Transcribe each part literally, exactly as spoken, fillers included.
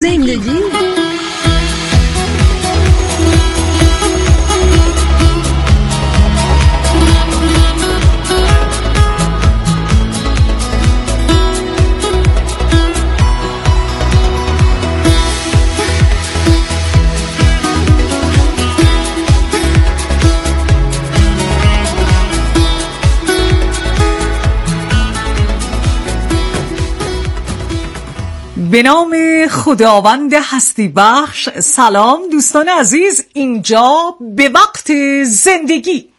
زندگی. به نام خداوند هستی بخش. سلام دوستان عزیز، اینجا به وقت زندگی.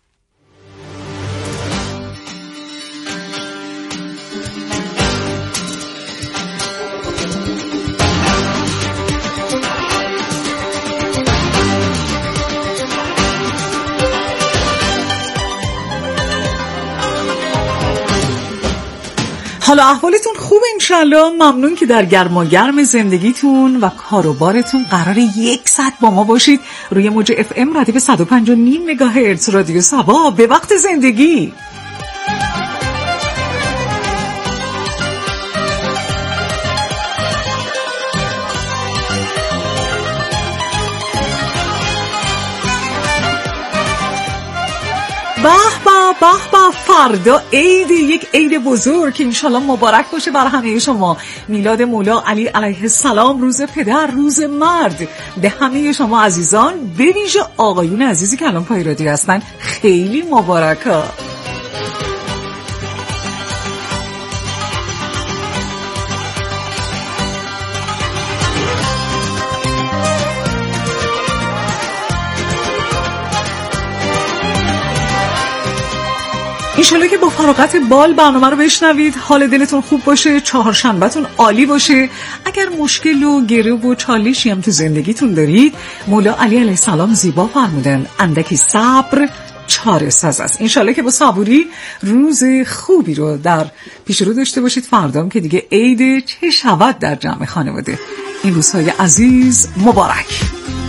حالا احوالتون خوب انشالله؟ ممنون که در گرما گرم زندگیتون و کاروبارتون قرار یک ساعت با ما باشید روی موج اف ام رادیو صد و پنج و نیم مگاهرتز رادیو سبا به وقت زندگی. به به به به، فردا عید، یک عید بزرگ که انشالله مبارک باشه بر همه شما. میلاد مولا علی علیه السلام، روز پدر، روز مرد. به همه شما عزیزان، به ویژه آقایون عزیزی که الان پای رادیو هستن، خیلی مبارکه. انشالله که با فراغت بال برنامه رو بشنوید، حال دلتون خوب باشه، چهارشنبهتون عالی باشه. اگر مشکل و گره و چالشی هم تو زندگیتون دارید، مولا علی علیه السلام زیبا فرمودن اندکی صبر چاره ساز است. انشالله که با صبوری روز خوبی رو در پیش رو داشته باشید. فردام که دیگه عید، چه شود در جمع خانواده. این روزهای عزیز مبارک.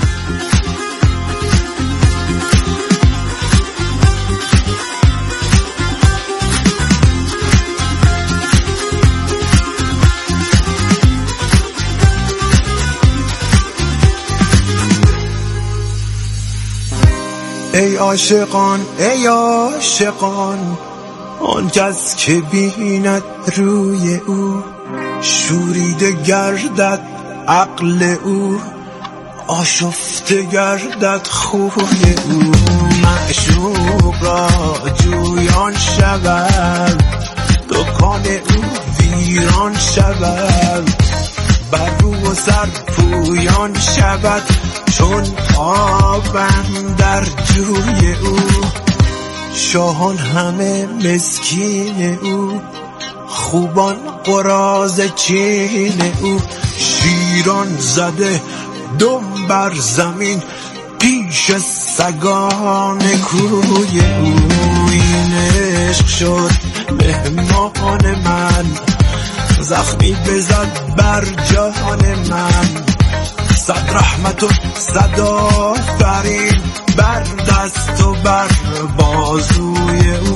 ای عاشقان ای عاشقان، آن کس که بیند روی او، شوریده گردد عقل او، آشفته گردد خوی او. معشوق را جویان شود، دکان او ویران شود، بر رو و سر پویان شود، چون آبم در جوی او. شاهان همه مسکین او، خوبان قراض چین او. شیران زده دم بر زمین، پیش سگان کوی او. این عشق شد مهمان من، زخمی بزد بر جان من. صد رحمت و صد آفرین بر دست و بر بازوی او.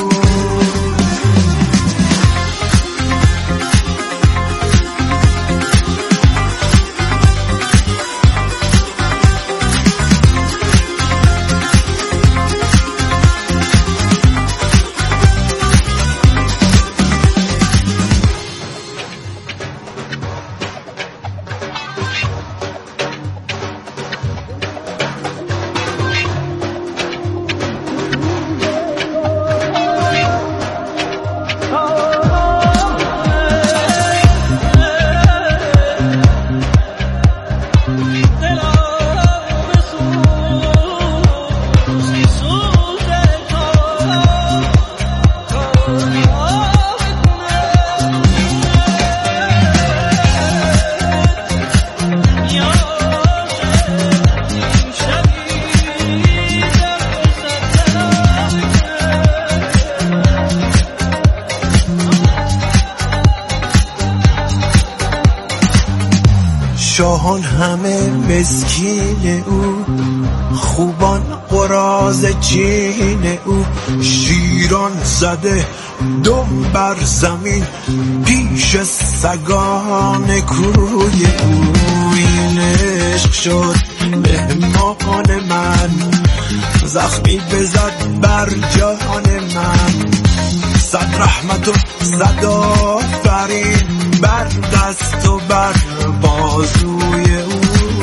شاهان همه مسکین او، خوبان قراض چین او. شیران زده دم بر زمین، پیش سگان کوی او. شد مهمان من، زخمی بزد بر جان من. صد رحمت و صد آفرین بر دست و بر بازوی او.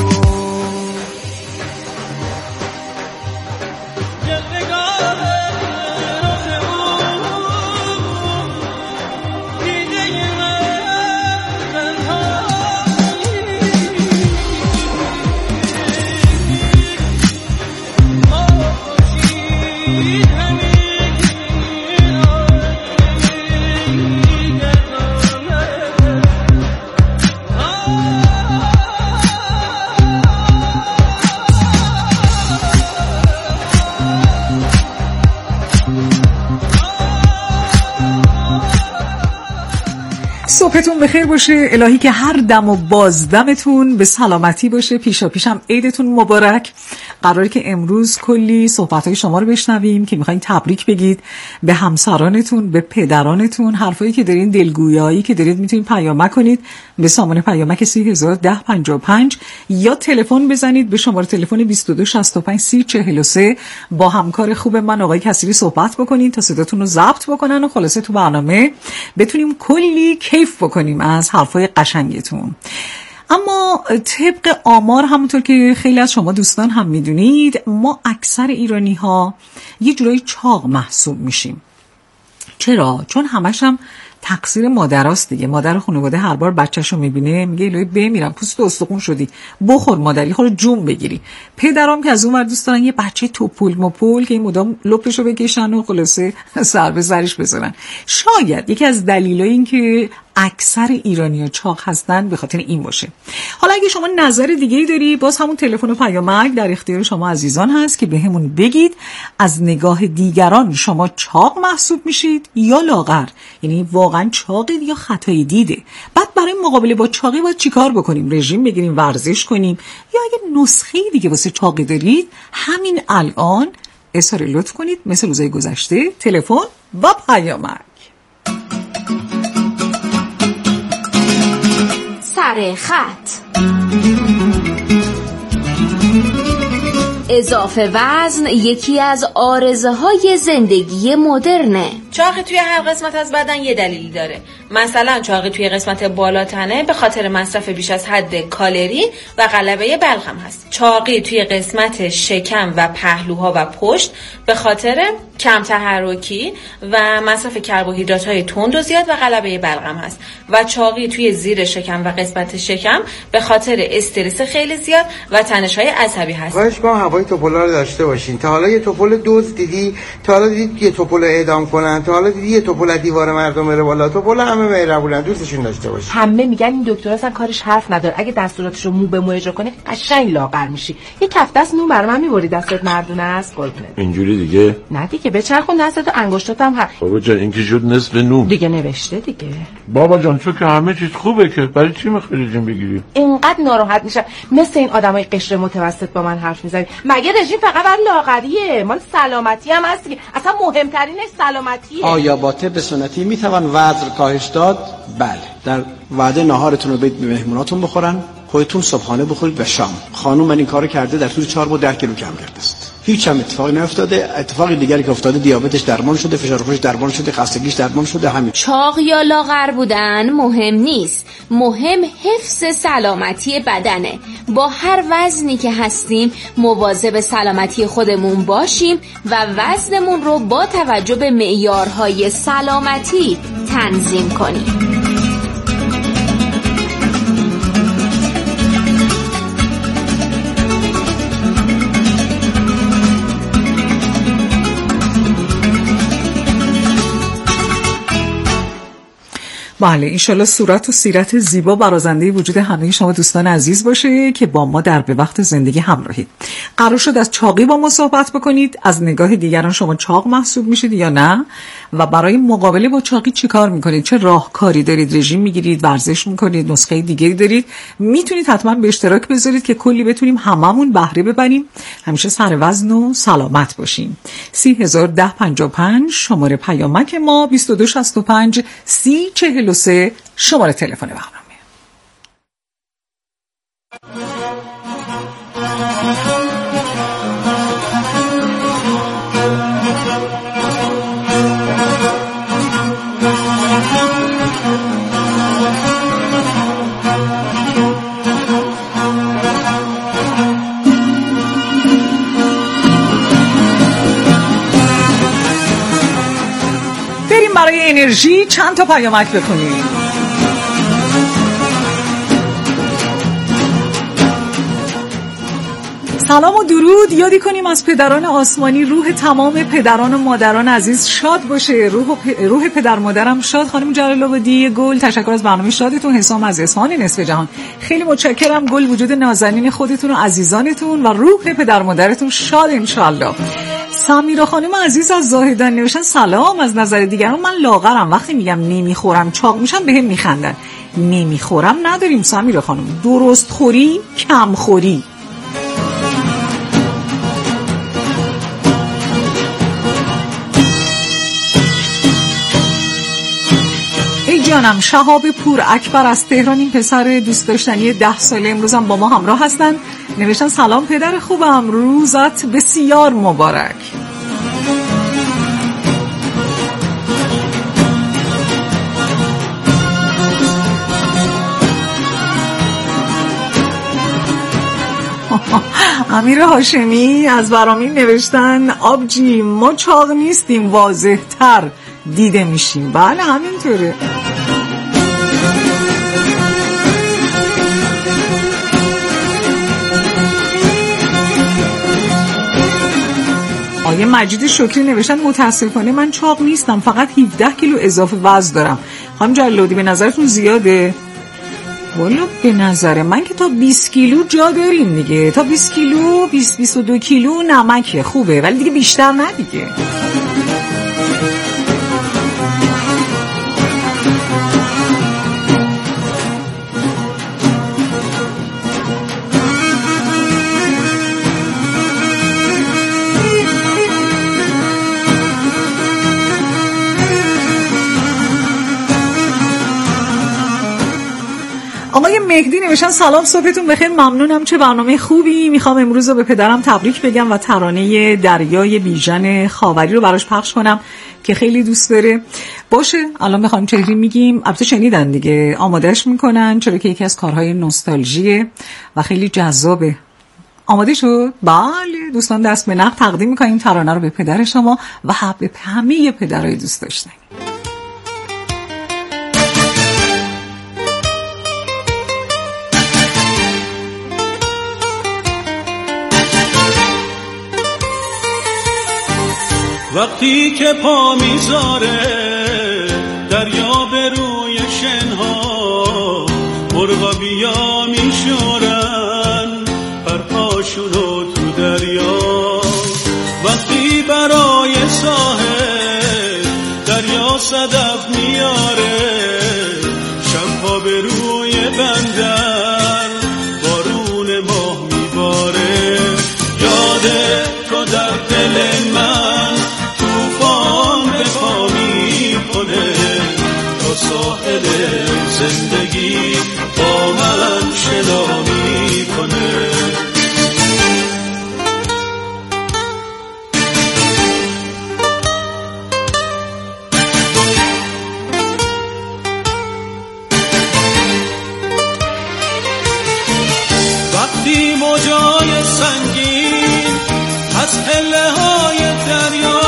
صبحتون بخیر باشه، الهی که هر دم و بازدمتون به سلامتی باشه. پیشا پیشم عیدتون مبارک. قراره که امروز کلی صحبت‌های شما رو بشنویم که میخواین تبریک بگید به همسرانتون، به پدرانتون، حرفایی که دارین، دلگویایی که دارید، میتونید پیامک کنید به سامان پیامک سی هزار ده پنجاه و پنج یا تلفن بزنید به شماره تلفن بیست و دو شصت و پنج سی چهل و سه. با همکار خوب من آقای کسری صحبت بکنید تا صداتون رو ضبط بکنن و خلاصه تو برنامه بتونیم کلی کیف بکنیم از حرفای قشنگتون. اما طبق آمار، همونطور که خیلی از شما دوستان هم میدونید، ما اکثر ایرانی ها یه جورایی چاق محسوب میشیم. چرا؟ چون همش هم تقصیر مادراست دیگه. مادر خانواده هر بار بچه‌شو میبینه میگه الهی بمیرم، پوست و استخون شدی، بخور مادری، خود جون بگیری. پدرام که از اون ور دوست دارن یه بچه توپول مپول که این مدام لپشو بکشن و خلاصه سر به سرش بزنن. شاید یکی از دلایل این که اکثر ایرانی‌ها چاق هستن به خاطر این باشه. حالا اگه شما نظر دیگه‌ای داری، باز همون تلفن و پیامک در اختیار شما عزیزان هست که بهمون بگید از نگاه دیگران شما چاق محسوب میشید یا لاغر، یعنی واقعا چاقید یا خطای دیده. بعد برای مقابله با چاقی باید چیکار بکنیم؟ رژیم بگیریم، ورزش کنیم، یا اگه نسخه دیگه واسه چاقی دارید همین الان اصرار لطف کنید مثل روزهای گذشته تلفن و پیامک. سر خط. اضافه وزن یکی از آرزوهای زندگی مدرنه. چاقی توی هر قسمت از بدن یه دلیلی داره. مثلا چاقی توی قسمت بالا تنه به خاطر مصرف بیش از حد کالری و غلبه بلغم هست. چاقی توی قسمت شکم و پهلوها و پشت به خاطر کم تحرکی و مصرف کربوهیدرات‌های تند و زیاد و غلبه بلغم هست. و چاقی توی زیر شکم و قسمت شکم به خاطر استرس خیلی زیاد و تنش‌های عصبی هست. خواهش می‌کنم هوای توپولا رو داشته باشین. تا حالا یه توپول دوز دیدی؟ تا حالا دیدی یه توپول اعدام کنن؟ تا حالا دیدی یه توپول دیوار مردم بره بالا؟ توپول همه مهربونن، دوستشون داشته باشین. همه میگن این دکتر اصلا کارش حرف نداره، اگه دستوراتش رو مو به مو اجرا کنی قشنگ لاغر میشی. یه کف دست نون برام میبری دستت مردونه است قربونت. اینجوری دیگه نه دیگه، بچرخون دستت و انگشتات هم هست. بابا جان این که شد نصف نون دیگه نوشته دیگه. بابا جان تو که همه چیز خوبه که برای چی میخوای رژیم بگیری؟ اینقدر ناراحت میشم مثل این آدمای قشر متوسط با من حرف میزنی. مگه رژیم فقط برای لاغریه؟ مال سلامتی هم هست دیگه. اصلا مهمترینش سلامتیه. آیا با طب سنتی میتوان وزن کاهش داد؟ بله. در وعده ناهارتون رو بدید به مهموناتون بخورن، خودتون صبحانه بخورید و شام. خانم من این کارو کرده، در طول چهار ماه ده کیلو کم کرده است. هیچ هم اتفاقی نیفتاده. اتفاقی دیگری که افتاده دیابتش درمان شده، فشار خونش درمان شده، خستگیش درمان شده. همین. چاق یا لاغر بودن مهم نیست، مهم حفظ سلامتی بدنه. با هر وزنی که هستیم مواظب سلامتی خودمون باشیم و وزنمون رو با توجه به معیارهای سلامتی تنظیم کنیم. بله، انشالله صورت و سیرت زیبا برازنده وجود همه شما دوستان عزیز باشه که با ما در به وقت زندگی همراهید. قرار شد از چاقی با ما صحبت بکنید. از نگاه دیگران شما چاق محسوب میشید یا نه؟ و برای مقابله با چاقی چی کار میکنید؟ چه راهکاری دارید؟ رژیم میگیرید؟ ورزش میکنید؟ نسخه دیگه دارید؟ میتونید حتما به اشتراک بذارید که کلی بتونیم هممون بهره ببریم، همیشه سر وزن و سلامت باشیم. سی هزار ده پنجاه و پنج شماره پیامک ما، بیست و دو شصت و پنج سی چهل و سه شماره تلفن برنامه. برای انرژی چند تا پیامک بخونیم. سلام و درود. یادی کنیم از پدران آسمانی روح تمام پدران و مادران عزیز شاد باشه. روح, پ... روح پدر مادرم شاد. خانم جلال آبادی گل، تشکر از برنامه شادتون. حسام از اصفهان نصف جهان، خیلی متشکرم. گل وجود نازنین خودتون و عزیزانتون و روح پدر مادرتون شاد انشالله. سمیرا خانم عزیز از زاهدان نوشتن سلام. از نظر دیگران من لاغرم، وقتی میگم نمیخورم چاق میشم بهم میخندن. نمیخورم نداریم سمیرا خانم، درست خوری کم خوری. ای جانم. شهاب پور اکبر از تهران، این پسر دوست داشتنی ده ساله امروزم با ما همراه هستن. نوشتن سلام پدر خوبم، روزت بسیار مبارک. امیر هاشمی از برامین نوشتن آبجی ما چاق نیستیم، واضح تر دیده میشیم. بله همینطوره. آیه مجید شکری نوشتن متاسفانه من چاق نیستم، فقط هفده کیلو اضافه وزن دارم. خانم جلادی به نظرتون زیاده؟ والا به نظر من که تا بیست کیلو جا داریم دیگه. تا بیست کیلو، بیست بیست و دو کیلو نمکه خوبه، ولی دیگه بیشتر نه دیگه. آقای مهدی نوشتن سلام صبحتون بخیر، ممنونم، چه برنامه خوبی. میخوام امروز رو به پدرم تبریک بگم و ترانه دریای بیژن خاوری رو براش پخش کنم که خیلی دوست داره. باشه الان بخوام چهری میگیم، البته شنیدن دیگه، آمادهش میکنن چرا که یکی از کارهای نوستالژیه و خیلی جذابه. آماده شد؟ بله دوستان، دست به نقد تقدیم میکنیم ترانه رو به پدر شما و به همه پدرای دوست داشتنی. وقتی که پا میذاره دریا به روی شنها، مرغا بیا میشورن پرپاشونو تو دریا. وقتی برای ساحل دریا صدف میاره، شبها به روی بندر بارون ماه میباره. یاده تو در دل من به پا میکنه، تا ساحل زندگی با من شنا میکنه. وقتی موجای سنگین از پله های دریا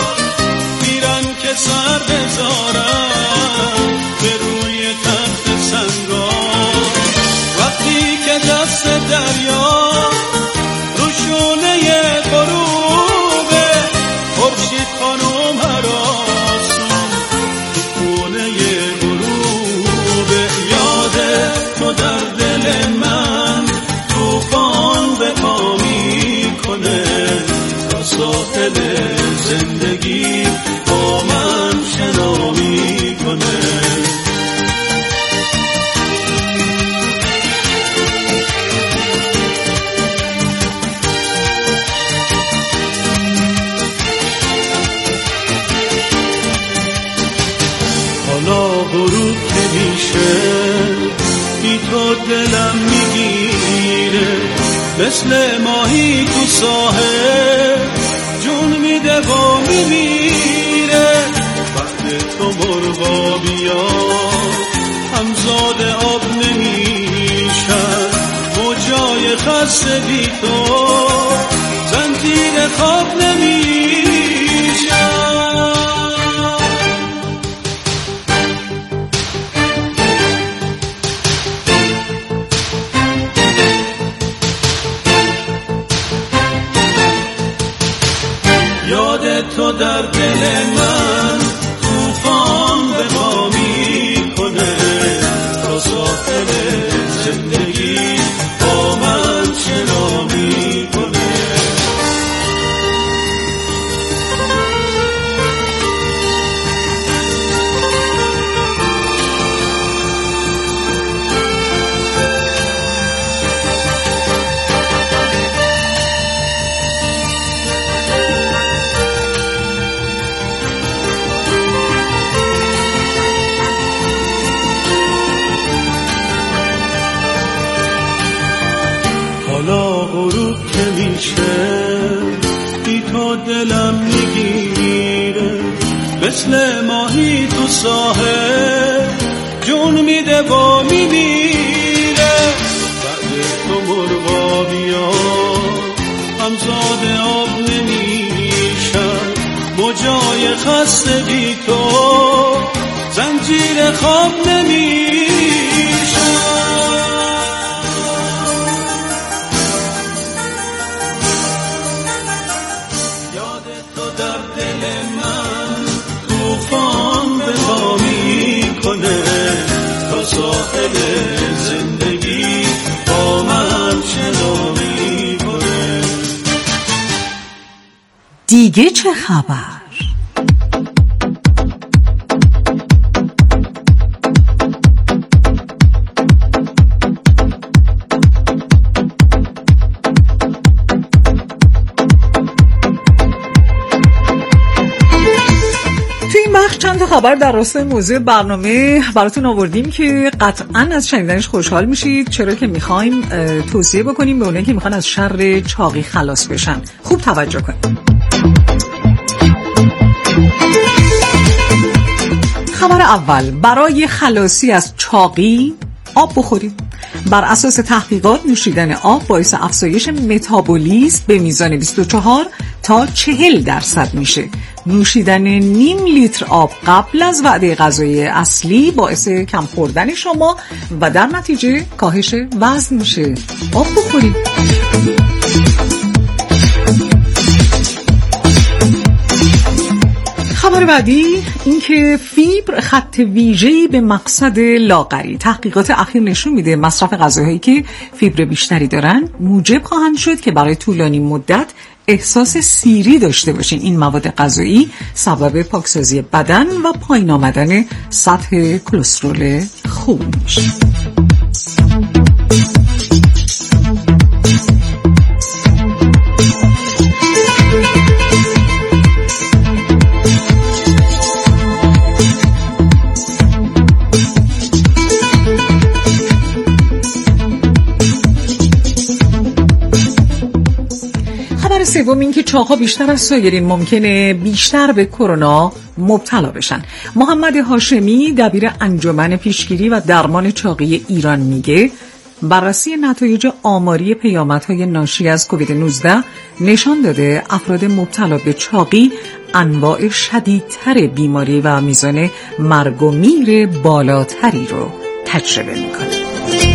سر بذارم به روی تخت سنگان، وقتی که دست دریا روشونه غروبه، خورشید خانم هراسون تو خونه غروبه. یاده تو در دل من طوفان به پا میکنه، تا ساحل زندگی با من شنا میکنه. مثل ماهی تو ساحل جون میده و میمیره. وقت تو مرغا بیا همزاد آب نمیشن، موجای خسته بی تو زنجیر خواب نمیشن. یاد تو در دل من طوفان به ما میکنه، تا ساحل زندگی با من چرا میکنه. حالا غروب که میشه بی تو دلم میگیره، مثل ماهی تو ساحل جون میده و میمیره. بعد تو مرغا بیا همزاد آب نمیشن، موجای خسته بی تو زنجیر خواب نمیشن. تا ساحل زندگی با من چرا میکنه. دیگه چه خبر؟ چند تا خبر در راستای موضوع برنامه براتون آوردیم که قطعاً از شنیدنش خوشحال میشید، چرا که میخوایم توصیه بکنیم به اونایی که میخوان از شر چاقی خلاص بشن. خوب توجه کنید. خبر اول، برای خلاصی از چاقی آب بخورید. بر اساس تحقیقات نوشیدن آب باعث افزایش متابولیسم به میزان بیست و چهار تا چهل درصد میشه. نوشیدن نیم لیتر آب قبل از وعده غذایی اصلی باعث کم خوردن شما و در نتیجه کاهش وزن میشه. آب بخورید. خبر بعدی این که فیبر خط ویژه‌ای به مقصد لاغری. تحقیقات اخیر نشون میده مصرف غذاهایی که فیبر بیشتری دارن موجب خواهند شد که برای طولانی مدت احساس سیری داشته باشین. این مواد غذایی سبب پاکسازی بدن و پایین آمدن سطح کلسترول خون میشه. سوم این که چاق‌ها بیشتر از سایرین ممکنه بیشتر به کرونا مبتلا بشن. محمد هاشمی دبیر انجمن پیشگیری و درمان چاقی ایران میگه بررسی نتایج آماری پیامدهای ناشی از کووید نوزده نشان داده افراد مبتلا به چاقی انواع شدیدتر بیماری و میزان مرگ و میر بالاتری رو تجربه میکنه.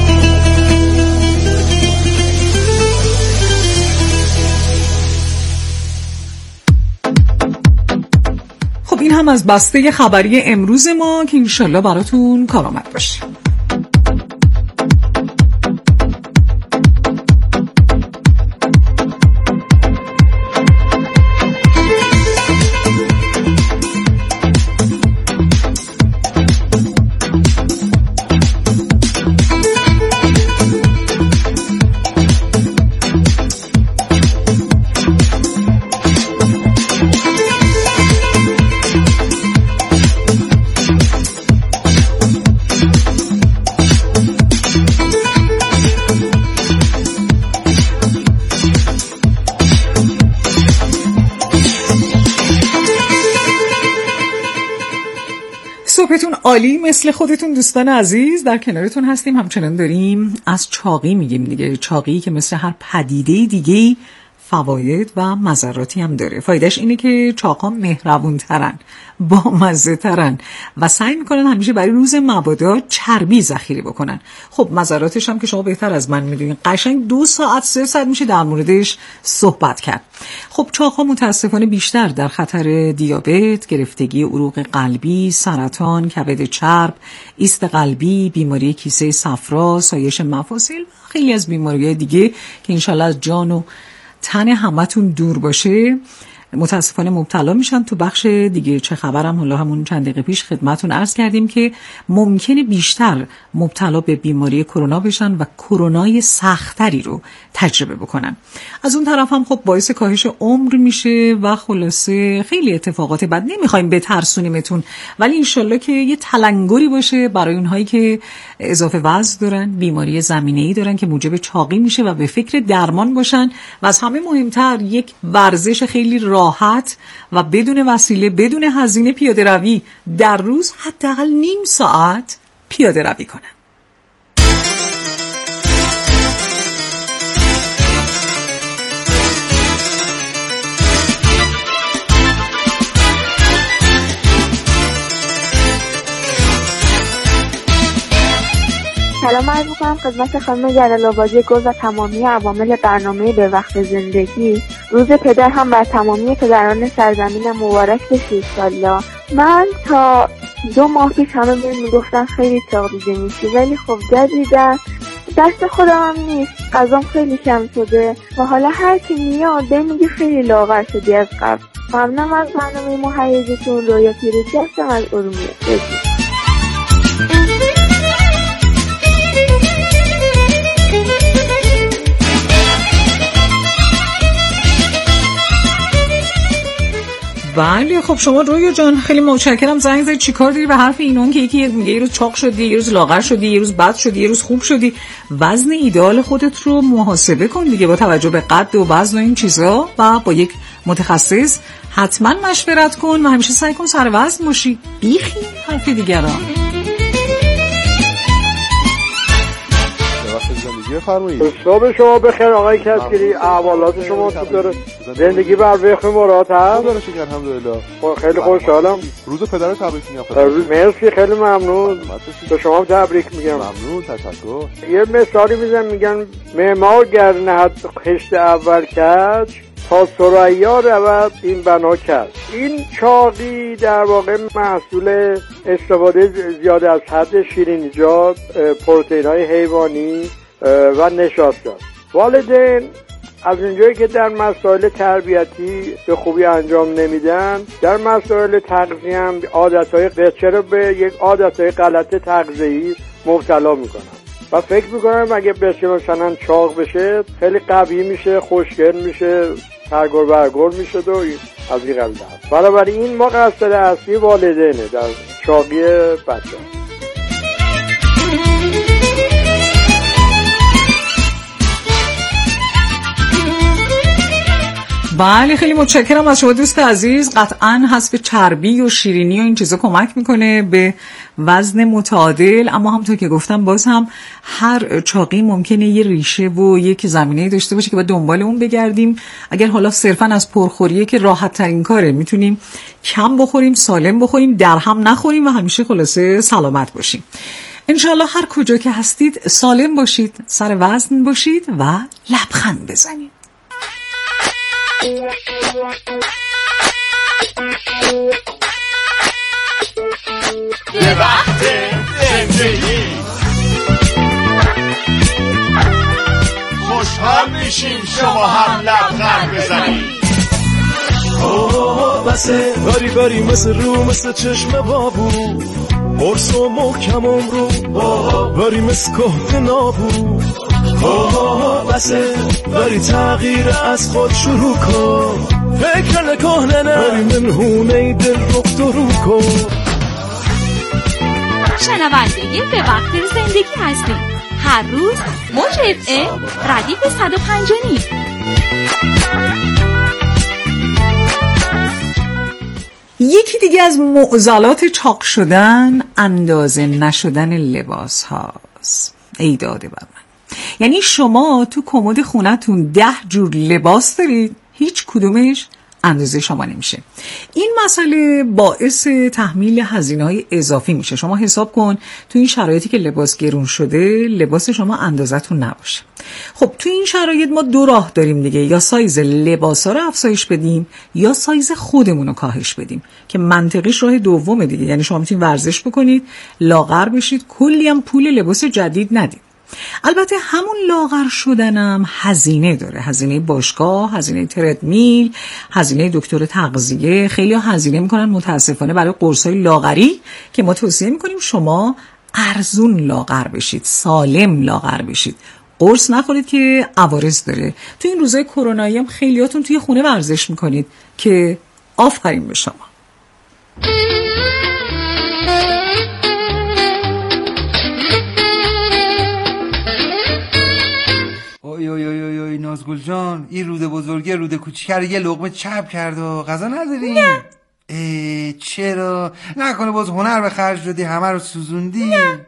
این هم از بسته خبری امروز ما که انشالله براتون کارآمد باشه. شبتون عالی مثل خودتون دوستان عزیز، در کنارتون هستیم. همچنان داریم از چاقی میگیم دیگه، چاقی که مثل هر پدیده دیگه‌ای فواید و مضراتی هم داره. فایدهش اینه که چاق‌ها مهربون ترن، با مزه ترن و سعی میکنن همیشه برای روز مبادا چربی ذخیره بکنن. خب مضراتش هم که شما بهتر از من میدونین، قشنگ دو ساعت سه ساعت میشه در موردش صحبت کرد. خب چاق‌ها متاسفانه بیشتر در خطر دیابت، گرفتگی عروق قلبی، سرطان، کبد چرب، ایست قلبی، بیماری کیسه صفرا، سایش مفاصل و خیلی از بیماری‌های دیگه که انشالله از جان و تن همتون دور باشه متاسفانه مبتلا میشن. تو بخش دیگه چه خبرم حالا همون چند دقیقه پیش خدمتون عرض کردیم که ممکنه بیشتر مبتلا به بیماری کرونا بشن و کرونای سختری رو تجربه بکنن. از اون طرف هم خب باعث کاهش عمر میشه و خلاصه خیلی اتفاقات بد. نمیخوایم بترسونیمتون، ولی انشالله که یه تلنگری باشه برای اونهایی که اضافه وزن دارن، بیماری زمینه‌ای دارن که موجب چاقی میشه و به فکر درمان باشن و از همه مهمتر یک ورزش خیلی راحت و بدون وسیله، بدون هزینه پیاده روی در روز حداقل نیم ساعت پیاده روی کنن. سلام عرض می‌کنم خدمت خانم جلال‌آبادی گل و تمامی عوامل برنامه به وقت زندگی. روز پدر هم بر تمامی پدران سرزمین مبارک بشه انشالله. من تا دو ماه پیش همه بهم میگفتن خیلی چاق دیده میشی، ولی خب جدیدن دست خودم هم نیست، غذام خیلی کم شده و حالا هر کی میاد بهم میگه خیلی لاغر شدی از قبل. ممنونم از برنامه مهیجتون. رویا پیروزی هستم از ارومیه. بله خب شما رویا جان خیلی متشکرم زنگ زدید. چیکار داری به حرف اینون که یکی میگه یه روز چاق شدی، یه روز لاغر شدی، یه روز بد شدی، یه روز خوب شدی؟ وزن ایدئال خودت رو محاسبه کن دیگه با توجه به قد و وزن و این چیزا و با یک متخصص حتما مشورت کن و همیشه سعی کن سر وزن باشی. بیخی حرف دیگران. صبح شما بخیر آقای کسگیری، احوالات شما چطوره؟ زندگی بر وفق مراد هست؟ الحمدلله. خیلی خوشحالم. روز پدر تبریک میگم. مرسی خیلی ممنون. به شما تبریک میگم. ممنون، تشکر. یه مثالی میزنم، میگن معمار گر نهد خشت اول کج تا ثریا رود این بنا کرد. این چاقی در واقع محصول استفاده زیاد از حد شیرینیجات، پروتئین‌های حیوانی و نشاستات. والدین از اونجایی که در مسائل تربیتی به خوبی انجام نمیدن، در مسائل تغذیه هم عادتهای بچه رو به یک عادتهای غلط تغذیه‌ای مبتلا میکنن و فکر میکنم اگه بچه مثلا چاق بشه خیلی قوی میشه، خوشگل میشه، ترگور برگور میشه و از این قبیل هست. بنابراین این مقصر اصلی والدینه در چاقی بچه. بله خیلی متشکرم از شما دوست عزیز. قطعاً حذف چربی و شیرینی و این چیزا کمک میکنه به وزن متعادل، اما همونطور که گفتم باز هم هر چاقی ممکنه یه ریشه و یک زمینه داشته باشه که باید دنبال اون بگردیم. اگر حالا صرفاً از پرخوریه که راحت ترین کاره، میتونیم کم بخوریم، سالم بخوریم، در هم نخوریم و همیشه خلاصه سلامت باشیم. انشالله هر کجا که هستید سالم باشید، سر وزن باشید و لبخند بزنید. به وقت زندگی خوشحال میشیم شما هم لبخند بزنید. آه بسه بری بری مثل رو مثل چشم بابو، قرص و محکمم رو بری مثل کهت نابو. آه بسه بری تغییر از خود شروع کن، فکر نکنه نه بری منهونه دل رو درو کن. شنونده به وقت زندگی هستیم هر روز موج اف ام ردیف صد و پنج و نیم. یکی دیگه از معضلات چاق شدن اندازه نشدن لباس هاست. ای داده بر من. یعنی شما تو کمد خونتون ده جور لباس دارید، هیچ کدومش اندازه شما نمیشه. این مسئله باعث تحمیل هزینه‌های اضافی میشه. شما حساب کن تو این شرایطی که لباس گرون شده لباس شما اندازتون نباشه. خب تو این شرایط ما دو راه داریم دیگه، یا سایز لباسا رو افزایش بدیم یا سایز خودمون رو کاهش بدیم که منطقیش راه دومه دیگه. یعنی شما میتونید ورزش بکنید، لاغر بشید، کلی هم پول لباس جدید ندید. البته همون لاغر شدنم هزینه داره، هزینه باشگاه، هزینه تردمیل، هزینه دکتر تغذیه. خیلی ها هزینه میکنن متاسفانه برای قرصای لاغری که ما توصیه میکنیم شما ارزون لاغر بشید، سالم لاغر بشید، قرص نخورید که عوارض داره. تو این روزای کرونایی هم خیلیاتون توی خونه ورزش میکنید که آفرین به شما. اوی اوی اوی اوی نازگل جان، این روده بزرگه روده کوچیکه رو یه لقمه چپ کرد و غذا نداری؟ نه. ای چرا؟ نکنه باز هنر به خرج دادی همه رو سوزوندی؟ نه.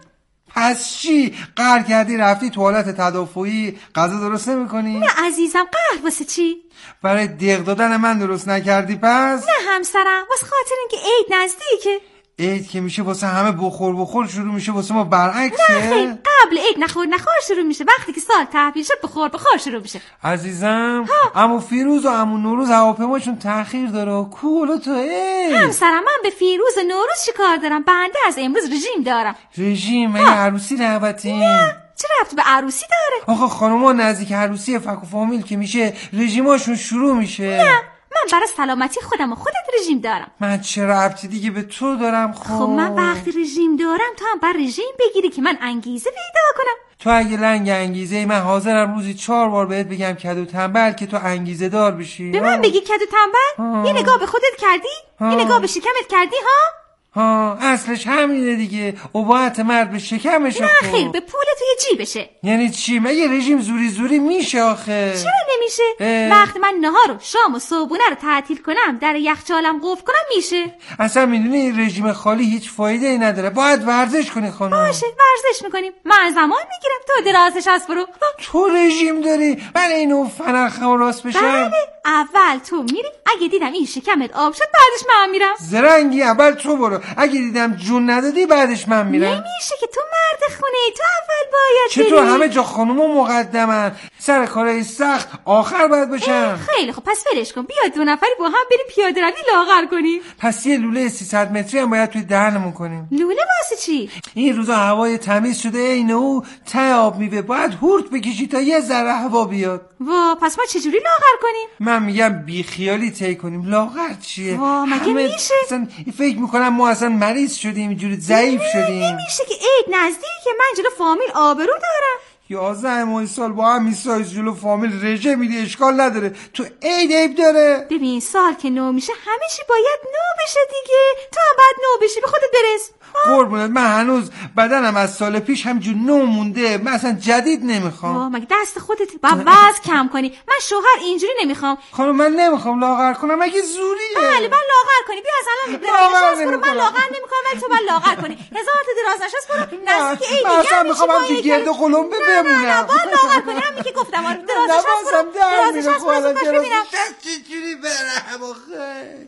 پس چی؟ قهر کردی رفتی توالت تدافعی غذا درست نمی کنی؟ نه عزیزم، قهر واسه چی؟ برای دق دادن من درست نکردی پس؟ نه همسرم، واسه خاطر اینکه عید نزدیکه. عید که میشه واسه همه بخور بخور شروع میشه، واسه ما برعکسه؟ نه خیلی قبل عید نخور نخور شروع میشه، وقتی که سال تحویل شد بخور بخور شروع میشه. عزیزم عمو فیروز و عمو نوروز هواپیماشون تأخیر داره. کولو تو عید. همسرم من به فیروز و نوروز چی کار دارم؟ بنده از امروز رژیم دارم. رژیم؟ این عروسی رهبتین؟ نه چه ربطی به عروسی داره؟ آخه خانوما نزدیک عروسی فک و فامیل که میشه رژیماشون شروع میشه. نه من برای سلامتی خودم و خودت رژیم دارم. من چه ربطی دیگه به تو دارم؟ خب خب من وقتی رژیم دارم تو هم بر رژیم بگیری که من انگیزه پیدا کنم. تو اگه لنگ انگیزه ای من حاضرم روزی چهار بار بهت بگم کدو تنبل که تو انگیزه دار بشی. به من بگی کدو تنبل؟ یه نگاه به خودت کردی؟ ها. یه نگاه به شکمت کردی ها؟ ها اصلش همینه دیگه، اباعت مرد به شکمشه. نه خیر به پول توی جیبشه. یعنی چی؟ مگه رژیم زوری زوری میشه آخه؟ چرا نمیشه؟ وقتی من نهار و شام و صبحونه رو تعطیل کنم در یخچالم قفل کنم میشه. اصلا میدونی این رژیم خالی هیچ فایده ای نداره، باید ورزش کنی خانم. باشه ورزش میکنیم، من زمان میگیرم تو درازش از برو. تو رژیم داری؟ من اینو فنرخم راست بشم؟ بله اول تو میری، اگه دیدم این شکمت آب شد بعدش من میرم. زرنگی، اول تو برو، اگه دیدم جون ندادی بعدش من میرم. نمیشه که تو مرد خونه ای، تو اول باید بری. چطور همه جا خانوما مقدمن؟ سر کارهای سخت آخر باید بشم. خیلی خب پس ولش کن، بیا دو نفری با هم بریم پیاده روی لاغر کنیم. پس یه لوله سیصد متری هم باید توی دهنمون کنیم. لوله واسه چی؟ این روزا هوای تمیز شده، عین او ته آب میوه، باید هورت بکشی تا یه ذره هوا بیاد. وا پس ما چجوری لاغر کنیم؟ من میگم بی خیالی طی کنیم. لاغر چیه؟ وا مگه میشه؟ اصلا فکر میکنم ما اصلا مریض شدیم، اینجوری ضعیف شدیم. نمیشه که عید نزدیکه، من جلو فامیل آبرو دارم. یازده ماه سال با هم میسایز جلو فامیل رژه میدی، اشکال نداره. تو عید عیب داره. ببین سال که نو میشه همه چی باید نو بشه دیگه، تو هم باید نو بشی، به خودت برس. قربونت من هنوز بدنم از سال پیش همجور نو مونده، من اصلا جدید نمیخوام. مگه دست خودت با وزن کم کنی؟ من شوهر اینجوری نمیخوام. خانم من نمیخوام لاغر کنم، مگه زوریه؟ بله من لاغر کنی، بیا از الان درازنشست برو. من لاغر نمیکنم ولی تو من لاغر کنی. هزار تا درازنشست برو نزدیک عید. من اصلا میخوام همچی گرد قلمبه بمونم. نه باید لاغر کنی، همین که گفتم آره درازنشست برو. درازنشست برو باش ببینم چجوری برم آخه.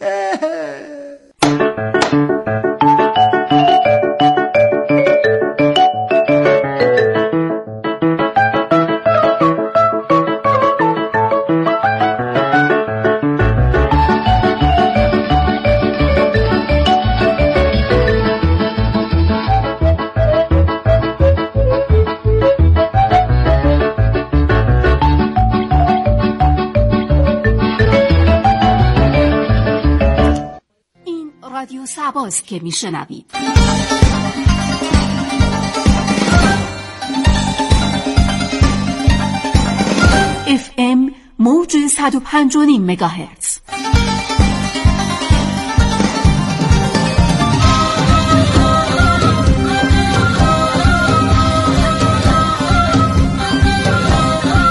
رادیو سباز که میشنوید. اف ام موج صد و پنج و نیم مگاهرتز.